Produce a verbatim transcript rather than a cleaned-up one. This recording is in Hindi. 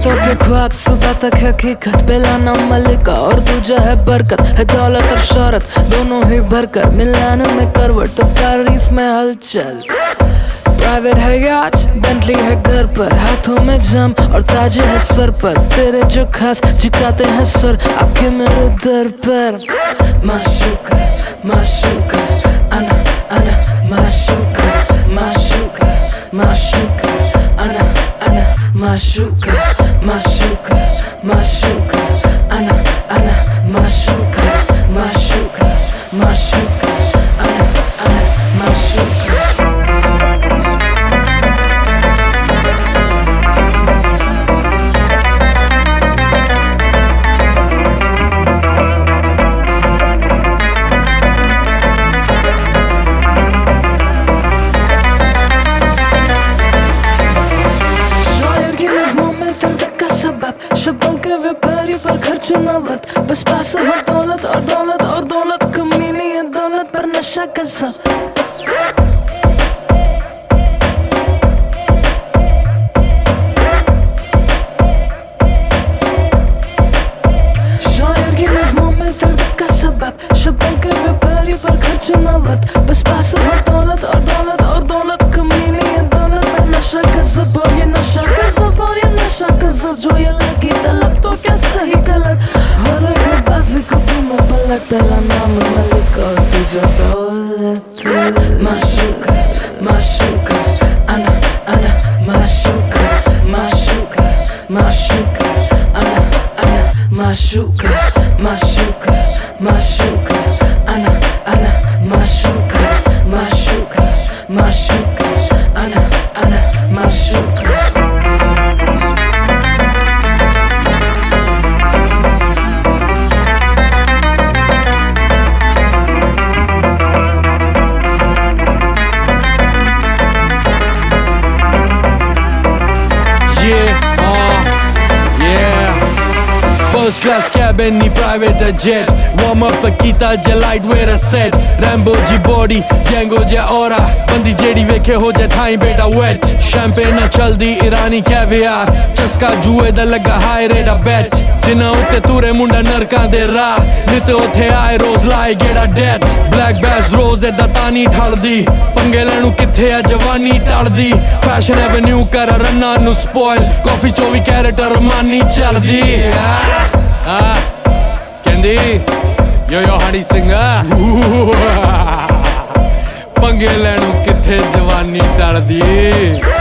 रातों के ख्वाब सुबह तक हकीकत, बेलाना मलिका और दूजा है बरकत, है दौलत और शोहरत दोनों ही भरकर, मिलान में करवट तो पेरिस में हलचल। प्राइवेट है याच, बेंटली है घर पर, हाथों में जाम और ताज है सर पर, तेरे जो खास झुकाते हैं सर आके मेरे दर पर। माशूका माशूका अना अना माशूका माशूका माशूका अना अना माशूका माशूका माशूका अना अना माशूका माशूका माशूका अना अना माशूका। शब्दों के व्यापारी पर खर्च न वक्त, बस पास हो दौलत और दौलत और दौलत, कमी नहीं है दौलत पर नशा का सब। शायर की नज़्मों में दर्द का सबब, शब्दों के व्यापारी पर खर्च न वक्त, बस पास हो दौलत और दौलत और दौलत, कमी नहीं है दौलत पर नशा का सब। और ये नशा का सब और ये नशा का सब, जो ये लगी तलब तो क्या सही गलत, हर एक बाजी को तुम पलट, पहला नाम मलिक और तुझा दौलत। माशूका माशूका अना अना माशूका माशूका माशूका अना अना माशूका माशूका माशूका अना अना माशूका माशूका माशूका अना अना माशूका। First class cabin, ni private jet. Warm up kita je lightweight set. Rambo ji body, Django ja aura. Bandi jedi vekhe ho ja thai beta wet. Champagne na chaldi Irani caviar. Chaska juए da laga high rate a bet. Jina utte ture munda narkan de ra. Nit othe aaye rose lae geda debt. Black bass rose da tani thaldi. Pange lenu kithe a jawani taldi. Fashion avenue kar ranna nu spoil. Coffee चौबीस कैरेट रमानी चलदी। Ah, Kendi, yo yo Honey Singer. पंगे लैनू किथे जवानी टलदी।